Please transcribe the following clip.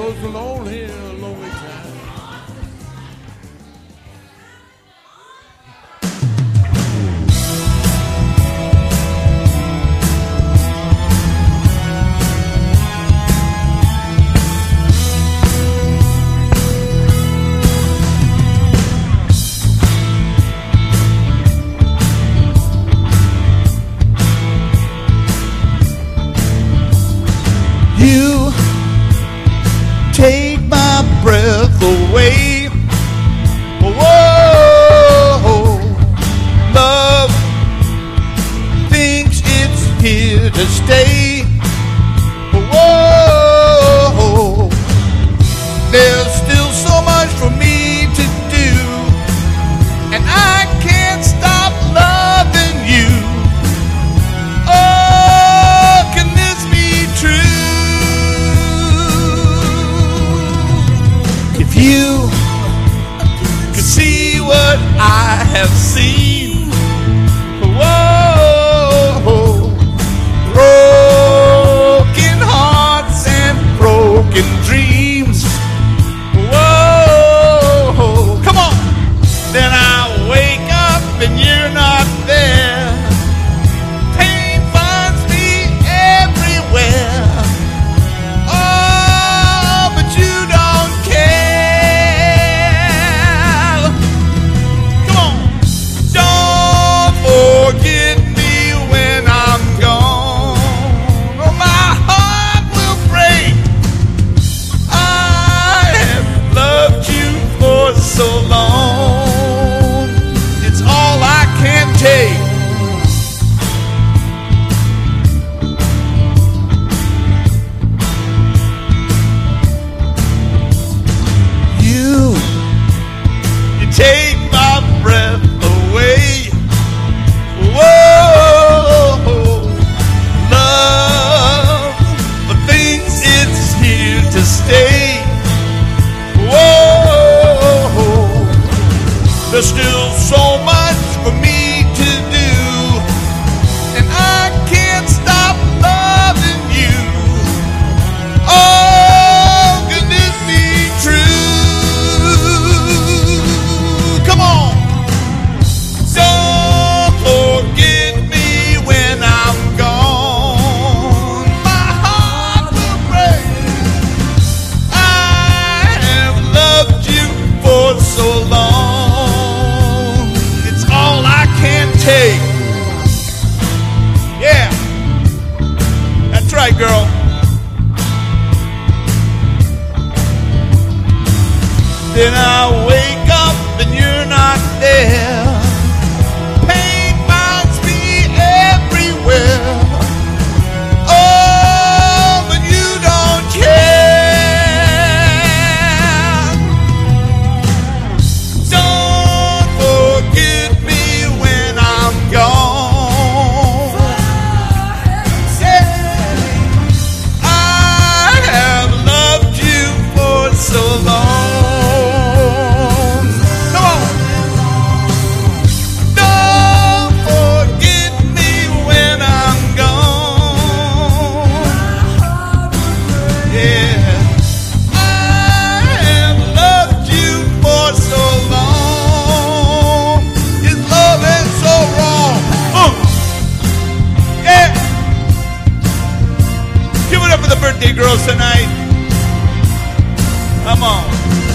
was a lonely, lonely time. You take my breath away. Whoa, love thinks it's here to stay. Whoa, there's still so much for me to do, and I can't stop loving you. Oh, can this be true? If you could see what I have seen, whoa, broken hearts and broken dreams, whoa, come on. Then I wake up and you're not there. Pain finds me everywhere. Oh, but you don't care. Come on. Don't forget me when I'm gone, or my heart will break. I have loved you for so long. It's all I can take. You take my breath away. Whoa, love, but thinks it's here to stay. Whoa, there's still so much for me to do, and I can't stop loving you. Oh, can this be true? Come on. Don't forget me when I'm gone. My heart will break. I have loved you for so long. It's all I can take. Yeah, that's right, girl. Then I wake up and you're not there. Pain finds me everywhere. Oh, but you don't care. Don't forget me when I'm gone. Yeah. I have loved you for so long. Come on. Don't forget me when I'm gone. Yeah. I have loved you for so long. His love ain't so wrong. Yeah. Give it up for the birthday girls tonight. Come on.